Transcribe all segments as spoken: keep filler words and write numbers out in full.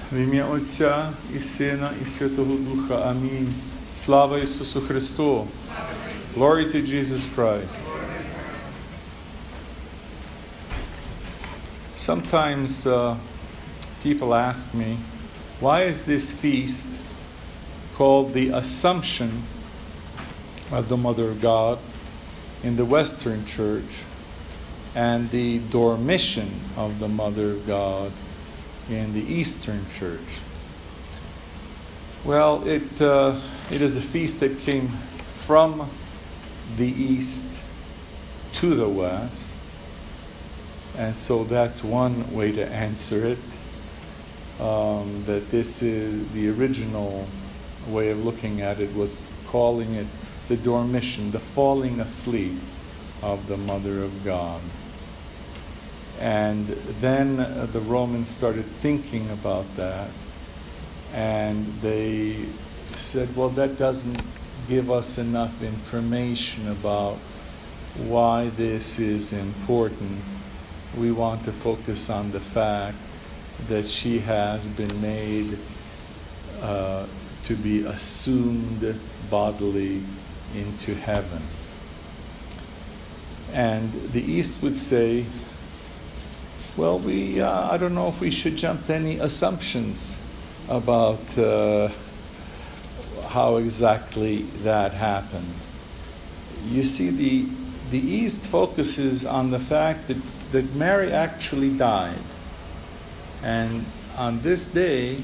В ім'я Отця і Сина і Святого Духа. Амінь. Слава Ісусу Христу. Glory to Jesus Christ. Sometimes uh, people ask me, why is this feast called the Assumption of the Mother of God in the Western Church and the Dormition of the Mother of God in the Eastern Church? Well, it uh, it is a feast that came from the East to the West, and so that's one way to answer it. Um, that this is the original way of looking at it, was calling it the dormition, the falling asleep of the Mother of God. And then uh, the Romans started thinking about that, and they said, well, that doesn't give us enough information about why this is important. We want to focus on the fact that she has been made uh, to be assumed bodily into heaven. And the East would say, well, we uh, I don't know if we should jump to any assumptions about uh, how exactly that happened. You see, the the East focuses on the fact that, that Mary actually died. And on this day,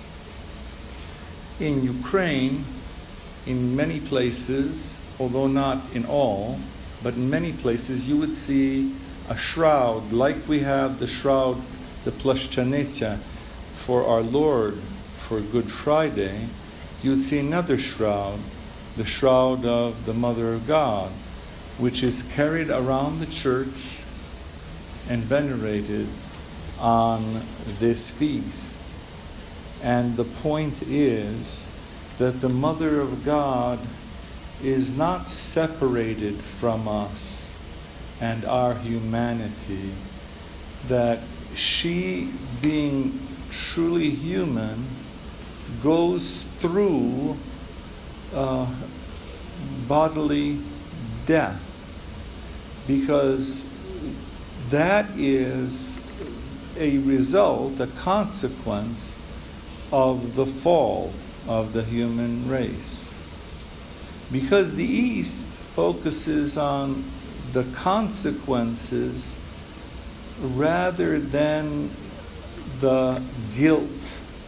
in Ukraine, in many places, although not in all, but in many places, you would see a shroud, like we have the shroud, the Plashchanetsia, for our Lord for Good Friday. You would see another shroud, the shroud of the Mother of God, which is carried around the church and venerated on this feast. And the point is that the Mother of God is not separated from us and our humanity, that she, being truly human, goes through uh, bodily death, because that is a result, a consequence of the fall of the human race. Because the East focuses on the consequences rather than the guilt.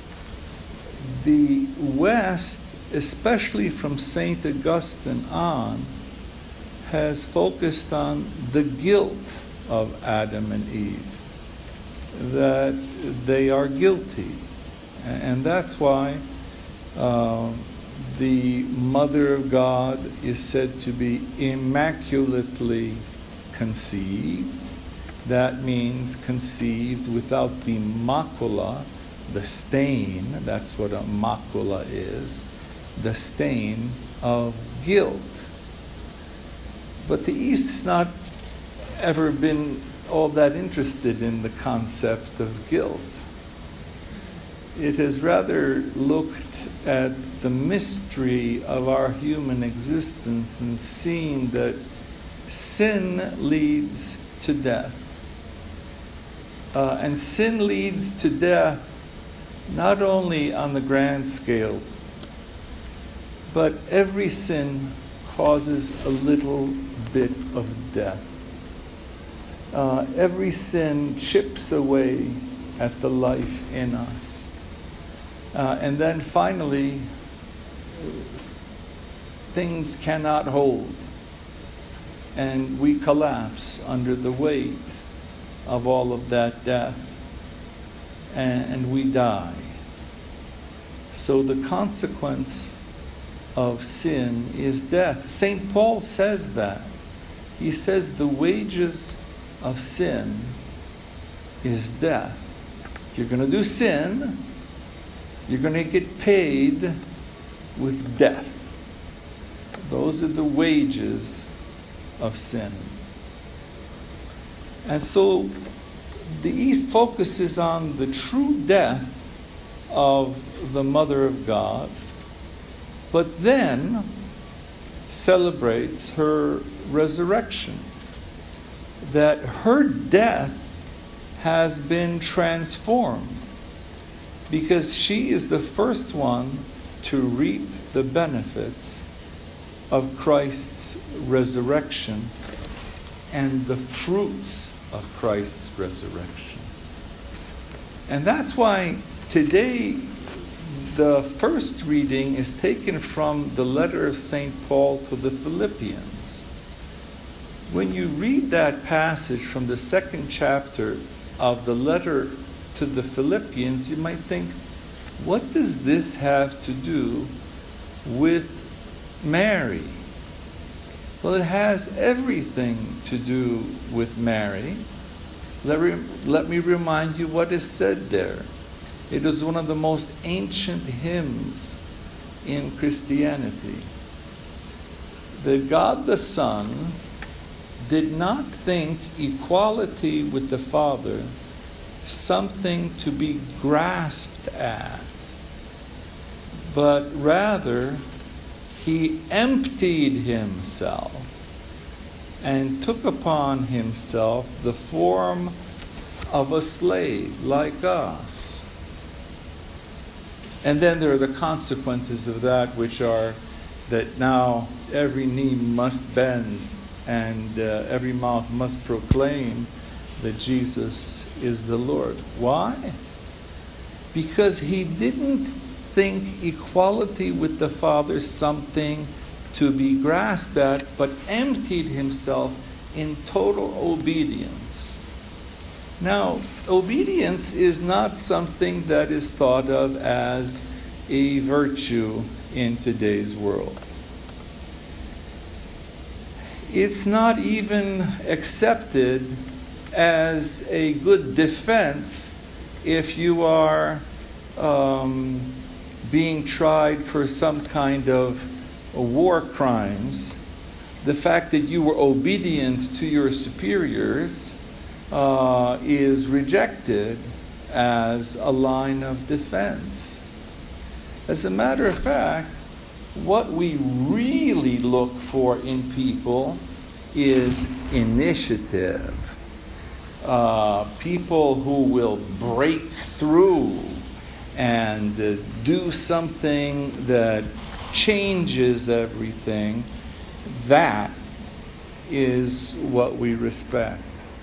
The West, especially from Saint Augustine on, has focused on the guilt of Adam and Eve, that they are guilty. And that's why uh, the Mother of God is said to be immaculately conceived. That means conceived without the macula, the stain. That's what a macula is, the stain of guilt. But the East has not ever been all that interested in the concept of guilt. It has rather looked at the mystery of our human existence and seen that sin leads to death. Uh, and sin leads to death not only on the grand scale, but every sin causes a little bit of death. Uh, every sin chips away at the life in us. Uh, and then finally, things cannot hold, and we collapse under the weight of all of that death, and, and we die. So the consequence of sin is death. Saint Paul says that. He says the wages of sin is death. If you're going to do sin, you're going to get paid with death. Those are the wages of sin. And so the East focuses on the true death of the Mother of God, but then celebrates her resurrection. That her death has been transformed because she is the first one to reap the benefits of Christ's resurrection and the fruits of Christ's resurrection. And that's why today the first reading is taken from the letter of Saint Paul to the Philippians. When you read that passage from the second chapter of the letter to the Philippians, you might think, what does this have to do with Mary? Well, it has everything to do with Mary. Let, re- let me remind you what is said there. It is one of the most ancient hymns in Christianity. That God the Son did not think equality with the Father something to be grasped at, but rather he emptied himself and took upon himself the form of a slave like us. And then there are the consequences of that, which are that now every knee must bend and uh, every mouth must proclaim that Jesus is the Lord. Why? Because he didn't think equality with the Father something to be grasped at, but emptied himself in total obedience. Now, obedience is not something that is thought of as a virtue in today's world. It's not even accepted as a good defense if you are um, being tried for some kind of war crimes. The fact that you were obedient to your superiors uh, is rejected as a line of defense. As a matter of fact, what we really look for in people is initiative. Uh, people who will break through and uh, do something that changes everything. That is what we respect.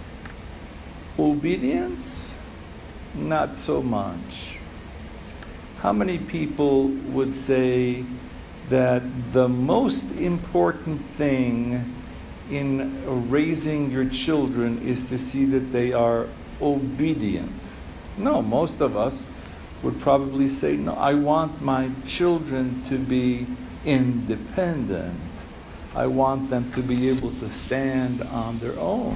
Obedience, not so much. How many people would say that the most important thing in raising your children is to see that they are obedient? No, most of us would probably say, no, I want my children to be independent. I want them to be able to stand on their own.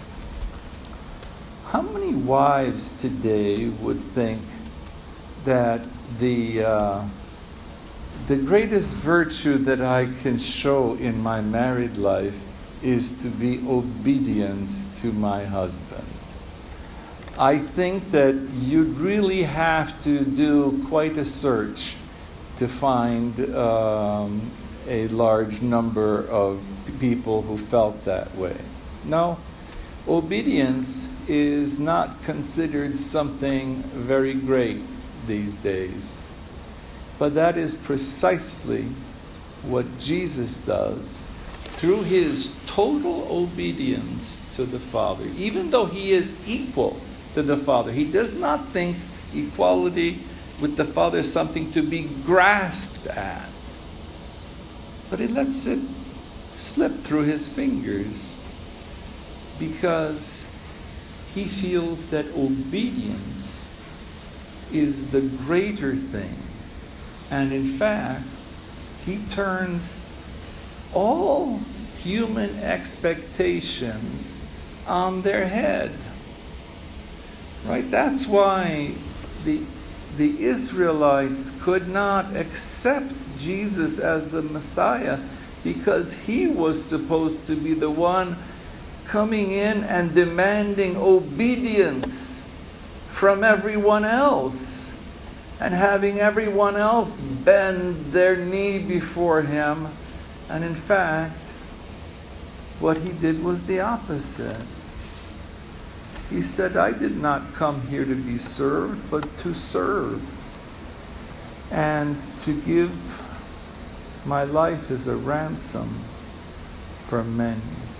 How many wives today would think that the uh, the greatest virtue that I can show in my married life is to be obedient to my husband? I think that you'd really have to do quite a search to find um, a large number of people who felt that way. No, obedience is not considered something very great these days. But that is precisely what Jesus does through his total obedience to the Father. Even though he is equal to the Father, he does not think equality with the Father is something to be grasped at. But he lets it slip through his fingers because he feels that obedience is the greater thing. And in fact, he turns all human expectations on their head. Right? That's why the, the Israelites could not accept Jesus as the Messiah, because he was supposed to be the one coming in and demanding obedience from everyone else. and having everyone else bend their knee before him. And in fact, what he did was the opposite. He said, I did not come here to be served, but to serve, and to give my life as a ransom for many.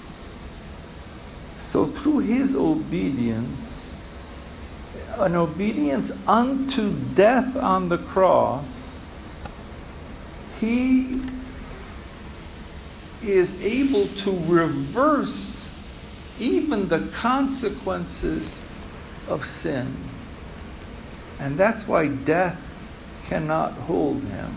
So through his obedience, an obedience unto death on the cross, he is able to reverse even the consequences of sin. And that's why death cannot hold him.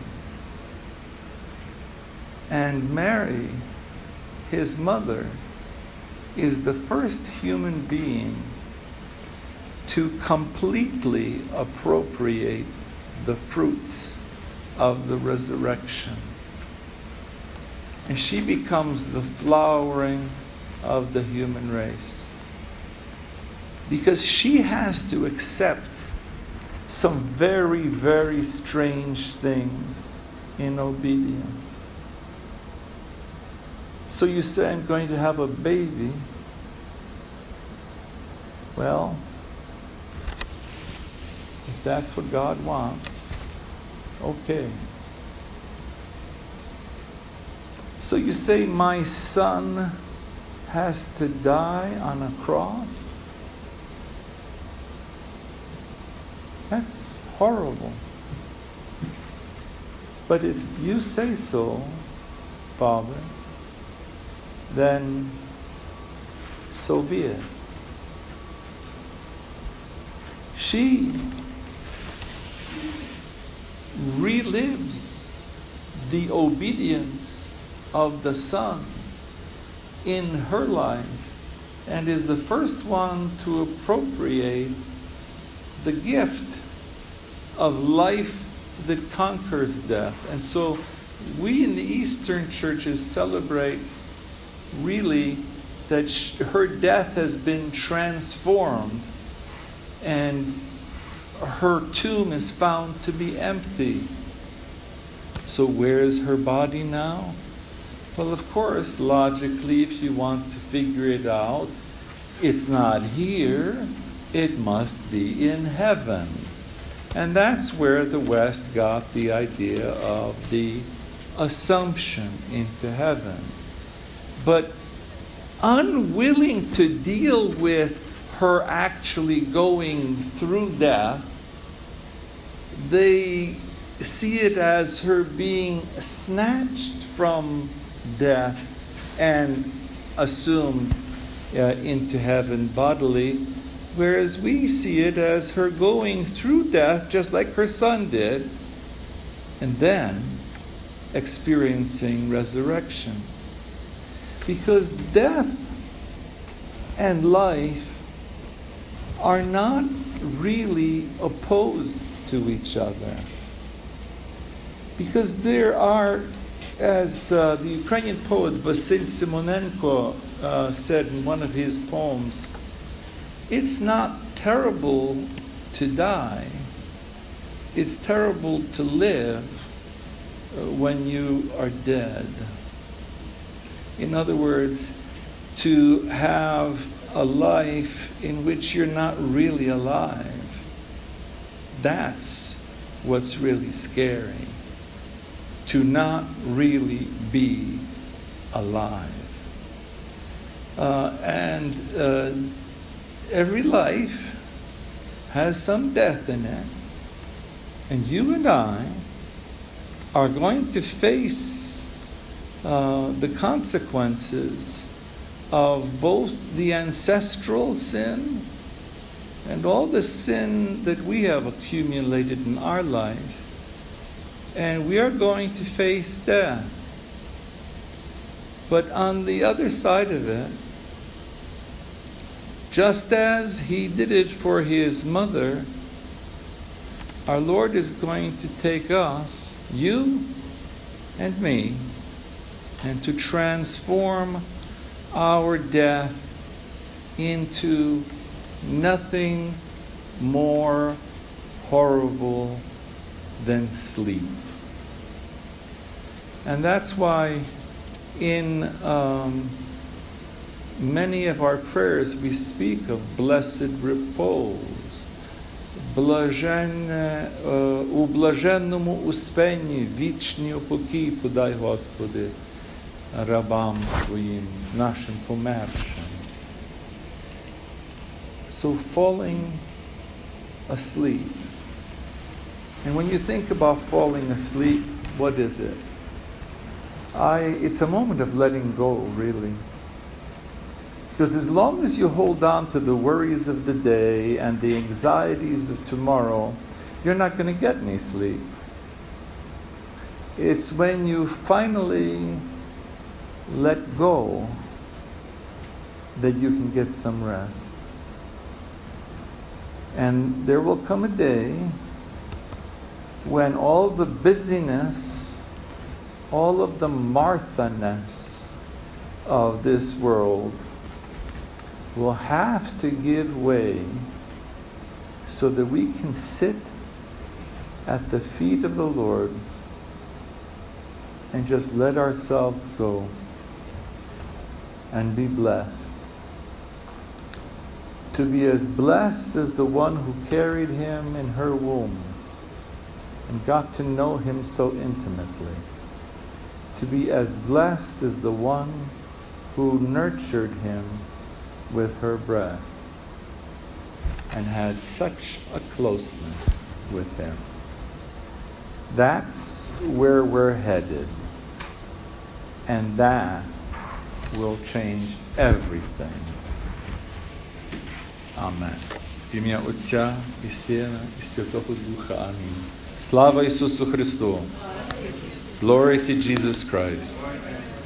And Mary, his mother, is the first human being to completely appropriate the fruits of the resurrection. And she becomes the flowering of the human race. Because she has to accept some very, very strange things in obedience. So you say, I'm going to have a baby. Well, if that's what God wants, okay. So you say, my son has to die on a cross? That's horrible. But if you say so, Father, then so be it. She relives the obedience of the Son in her life and is the first one to appropriate the gift of life that conquers death. And so we in the Eastern churches celebrate really that sh- her death has been transformed and her tomb is found to be empty. So where is her body now? Well, of course, logically, if you want to figure it out, it's not here, it must be in heaven. And that's where the West got the idea of the assumption into heaven. But unwilling to deal with her actually going through death, they see it as her being snatched from death and assumed uh, into heaven bodily, whereas we see it as her going through death just like her son did, and then experiencing resurrection. Because death and life are not really opposed to each other. Because there are, as uh, the Ukrainian poet Vasyl Simonenko uh, said in one of his poems, it's not terrible to die, it's terrible to live uh, when you are dead. In other words, to have a life in which you're not really alive, that's what's really scary. To not really be alive. Uh, and uh, every life has some death in it. And you and I are going to face uh, the consequences of both the ancestral sin and all the sin that we have accumulated in our life. And we are going to face death. But on the other side of it, just as he did it for his mother, our Lord is going to take us, you and me, and to transform our death into nothing more horrible than sleep. And that's why in um, many of our prayers we speak of blessed repose. Блаженне, у блаженному успенні вічні упокій подай, Господи, рабам Твоїм, нашим помершим. So falling asleep. And when you think about falling asleep, what is it? I, it's a moment of letting go, really. Because as long as you hold on to the worries of the day and the anxieties of tomorrow, you're not going to get any sleep. It's when you finally let go that you can get some rest. And there will come a day when all the busyness, all of the Martha-ness of this world will have to give way so that we can sit at the feet of the Lord and just let ourselves go and be blessed. To be as blessed as the one who carried him in her womb and got to know him so intimately. To be as blessed as the one who nurtured him with her breast and had such a closeness with him. That's where we're headed. And that will change everything. Amen. В ім'я Отця і Сина і Святого Духа. Амінь. Слава Ісусу Христу. Glory to Jesus Christ.